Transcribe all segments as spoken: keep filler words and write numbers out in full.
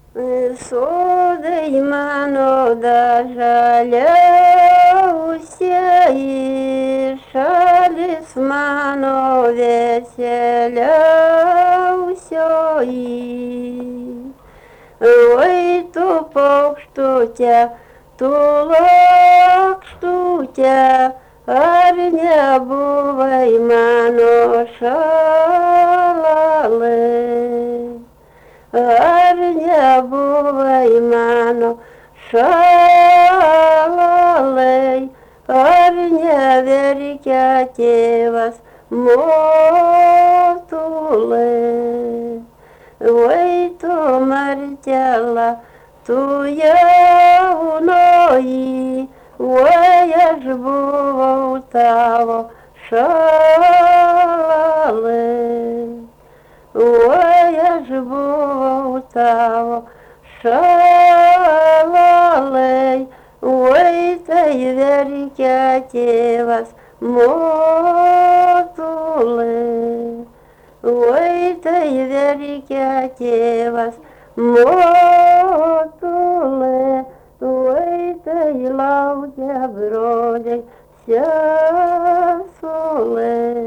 Sodai mano dažaliausia, šalis mano veseliausioji. Oi tu paukštute, tu lakštute, ar nebuvai mano šalalai? Ar nebuvai mano šalalai, ar neverkia tėvas motulai? Oi tu Martela, tu jaunoji, oi aš buvau tavo šalalai. Oi aš buvau tavo šalalai, oi tai verkia tėvas motulai. Oi tai verkia tėvas motulai, oi tai laukia broliai sesulai.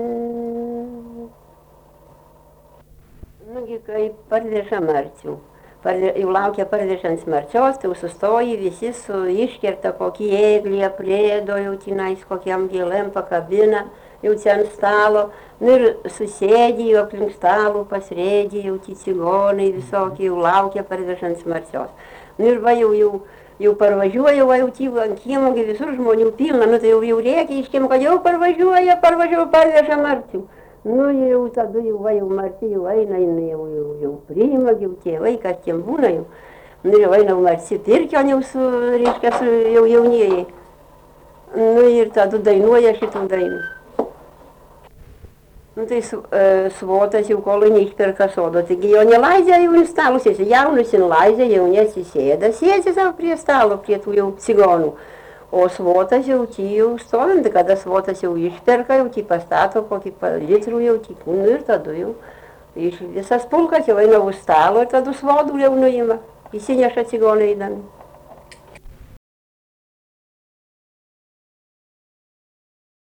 Nugi kai parveža Marcių, parve, jau laukia parvežant Marčios, tai jau sustoji visi su iškerta kokį ėglį, aprėdo jau tenais kokiam gėlėm pakabina, jau čia ant stalo, nu ir susėdi jau aplink stalų, pasrėdi jau tie cigonai visokie, jau laukia parvežant Marčios. Nu ir va jau, jau, jau parvažiuoja, va jau tyvo ant kiemo, visur žmonių pilna, nu tai jau, jau rėkia iš kiemo, kad jau parvažiuoja, parvažiuoja, parveža Marcių. Nu jau tada jau, va, jau Marci jau eina, jinai jau, jau, jau priima, jau tėvai, kas tiem būna jau. Nu jau eina Marci pirkion jau su, reiškia, su jau jaunieji. Nu ir tada dainuoja šitų dainų. Nu tai su, e, svotas jau kol neišperka sodo, taigi jo nelaidžia jau ant stalo sėsi, jaunus nelaidžia, jaunesnis sėda, sėsi savo prie stalo, prie tų jau cigonų. O svotas jau čia jau stovint, kada svotas jau išperka, jau čia pastato kokį litrų jau čia, nu ir tada jau iš visas pulkas jau eina už stalo ir tada svodų jau nuima, įsineša cigonai eidami.